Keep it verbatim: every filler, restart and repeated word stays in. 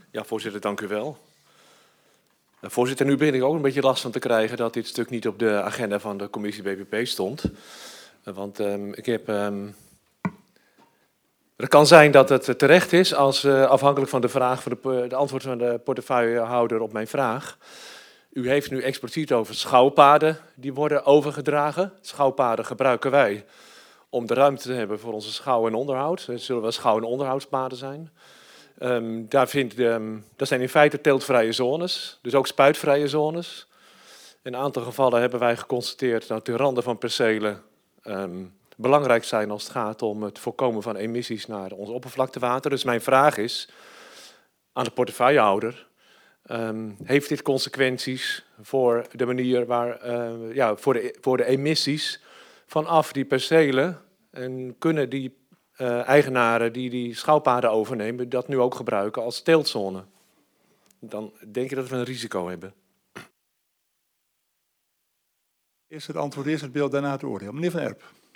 Ja, voorzitter, dank u wel. Uh, voorzitter, nu begin ik ook een beetje last van te krijgen dat dit stuk niet op de agenda van de commissie B P P stond. Uh, want um, ik heb... Um, het kan zijn dat het terecht is, als uh, afhankelijk van de vraag van de, de antwoord van de portefeuillehouder op mijn vraag. U heeft nu expliciet over schouwpaden die worden overgedragen. Schouwpaden gebruiken wij om de ruimte te hebben voor onze schouw- en onderhoud. Het zullen wel schouw- en onderhoudspaden zijn. Um, daar vindt, um, dat zijn in feite teeltvrije zones, dus ook spuitvrije zones. In een aantal gevallen hebben wij geconstateerd dat de randen van percelen um, belangrijk zijn als het gaat om het voorkomen van emissies naar ons oppervlaktewater. Dus mijn vraag is aan de portefeuillehouder, um, heeft dit consequenties voor de manier waar, uh, ja, voor de, voor de emissies vanaf die percelen en kunnen die Uh, eigenaren die die schouwpaden overnemen, dat nu ook gebruiken als teeltzone? Dan denk je dat we een risico hebben. Eerst het antwoord, eerst het beeld, daarna het oordeel. Meneer Van Erp.